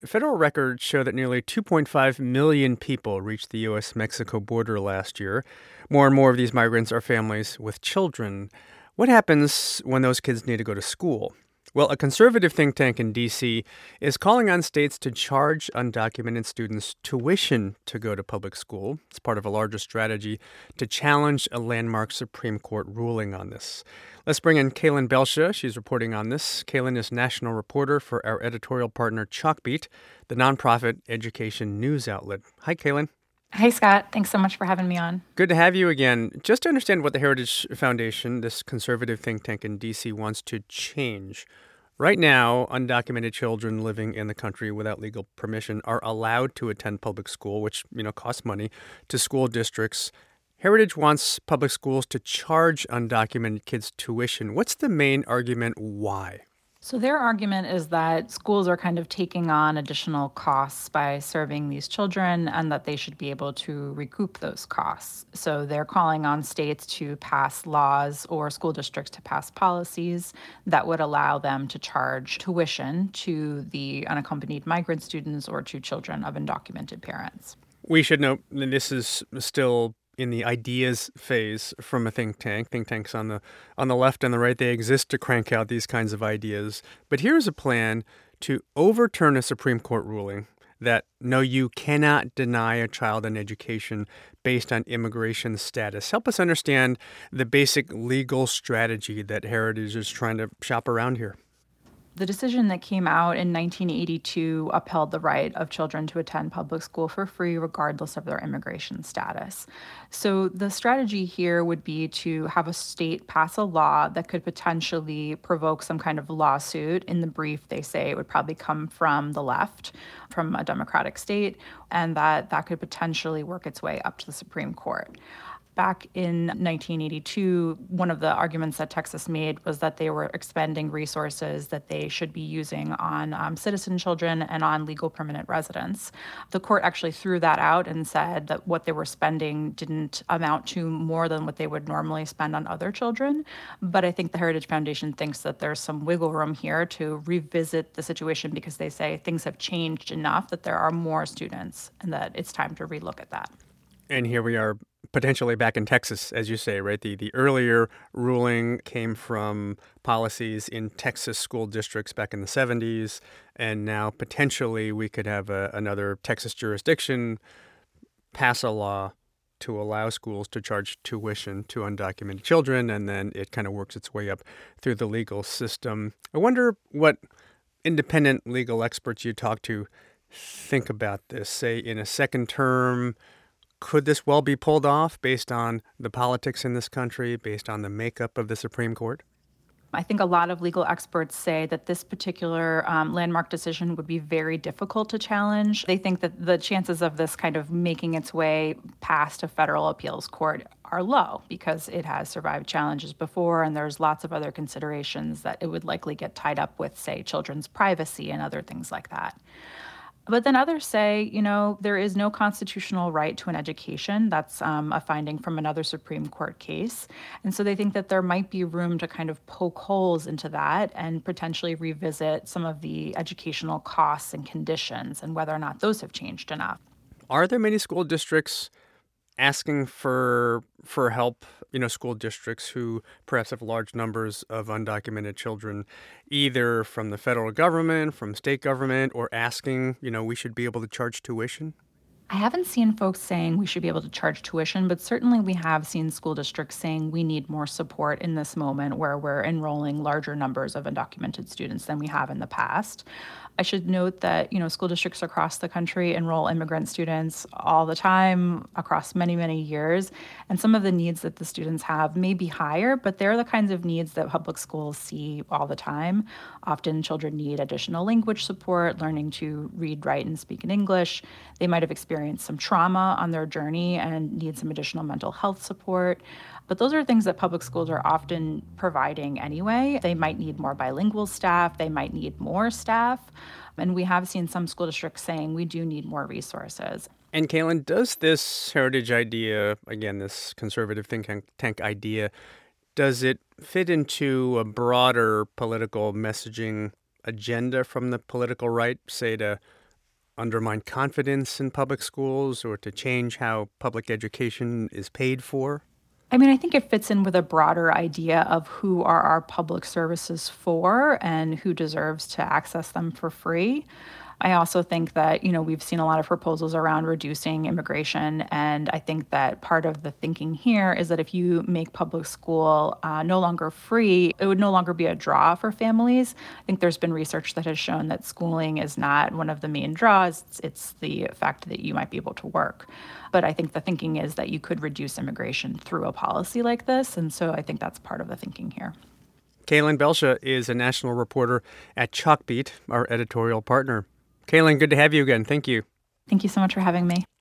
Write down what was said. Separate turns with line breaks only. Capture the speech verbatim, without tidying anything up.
federal records show that nearly two point five million people reached the U S Mexico border last year. More and more of these migrants are families with children. What happens when those kids need to go to school? Well, a conservative think tank in D C is calling on states to charge undocumented students tuition to go to public school. It's part of a larger strategy to challenge a landmark Supreme Court ruling on this. Let's bring in Kaylin Belsha. She's reporting on this. Kaylin is national reporter for our editorial partner Chalkbeat, the nonprofit education news outlet. Hi, Kaylin.
Hey, Scott. Thanks so much for having me on.
Good to have you again. Just to understand what the Heritage Foundation, this conservative think tank in D C, wants to change. Right now, undocumented children living in the country without legal permission are allowed to attend public school, which, you know, costs money to school districts. Heritage wants public schools to charge undocumented kids tuition. What's the main argument why?
So their argument is that schools are kind of taking on additional costs by serving these children and that they should be able to recoup those costs. So they're calling on states to pass laws or school districts to pass policies that would allow them to charge tuition to the unaccompanied migrant students or to children of undocumented parents.
We should note that this is still in the ideas phase from a think tank. Think tanks on the on the left and the right, they exist to crank out these kinds of ideas. But here's a plan to overturn a Supreme Court ruling that, no, you cannot deny a child an education based on immigration status. Help us understand the basic legal strategy that Heritage is trying to shop around here.
The decision that came out in nineteen eighty-two upheld the right of children to attend public school for free, regardless of their immigration status. So the strategy here would be to have a state pass a law that could potentially provoke some kind of lawsuit. In the brief, they say it would probably come from the left, from a Democratic state, and that that could potentially work its way up to the Supreme Court. Back in nineteen eighty-two, one of the arguments that Texas made was that they were expending resources that they should be using on um, citizen children and on legal permanent residents. The court actually threw that out and said that what they were spending didn't amount to more than what they would normally spend on other children. But I think the Heritage Foundation thinks that there's some wiggle room here to revisit the situation because they say things have changed enough that there are more students and that it's time to relook at that.
And here we are potentially back in Texas, as you say, right? The the earlier ruling came from policies in Texas school districts back in the seventies, and now potentially we could have a, another Texas jurisdiction pass a law to allow schools to charge tuition to undocumented children, and then it kind of works its way up through the legal system. I wonder what independent legal experts you talk to think about this. Say, in a second term, could this well be pulled off based on the politics in this country, based on the makeup of the Supreme Court?
I think a lot of legal experts say that this particular um, landmark decision would be very difficult to challenge. They think that the chances of this kind of making its way past a federal appeals court are low because it has survived challenges before, and there's lots of other considerations that it would likely get tied up with, say, children's privacy and other things like that. But then others say, you know, there is no constitutional right to an education. That's um, a finding from another Supreme Court case. And so they think that there might be room to kind of poke holes into that and potentially revisit some of the educational costs and conditions and whether or not those have changed enough.
Are there many school districts asking for for help, you know, school districts who perhaps have large numbers of undocumented children, either from the federal government, from state government, or asking, you know, we should be able to charge tuition?
I haven't seen folks saying we should be able to charge tuition, but certainly we have seen school districts saying we need more support in this moment where we're enrolling larger numbers of undocumented students than we have in the past. I should note that, you know, school districts across the country enroll immigrant students all the time across many, many years. And some of the needs that the students have may be higher, but they're the kinds of needs that public schools see all the time. Often children need additional language support, learning to read, write, and speak in English. They might have experienced some trauma on their journey and need some additional mental health support. But those are things that public schools are often providing anyway. They might need more bilingual staff. They might need more staff. And we have seen some school districts saying we do need more resources.
And Kaylin, does this heritage idea, again, this conservative think tank idea, does it fit into a broader political messaging agenda from the political right, say to undermine confidence in public schools or to change how public education is paid for?
I mean, I think it fits in with a broader idea of who are our public services for and who deserves to access them for free. I also think that, you know, we've seen a lot of proposals around reducing immigration. And I think that part of the thinking here is that if you make public school uh, no longer free, it would no longer be a draw for families. I think there's been research that has shown that schooling is not one of the main draws. It's, it's the fact that you might be able to work. But I think the thinking is that you could reduce immigration through a policy like this. And so I think that's part of the thinking here.
Caitlin Belsha is a national reporter at Chalkbeat, our editorial partner. Caitlin, good to have you again. Thank you.
Thank you so much for having me.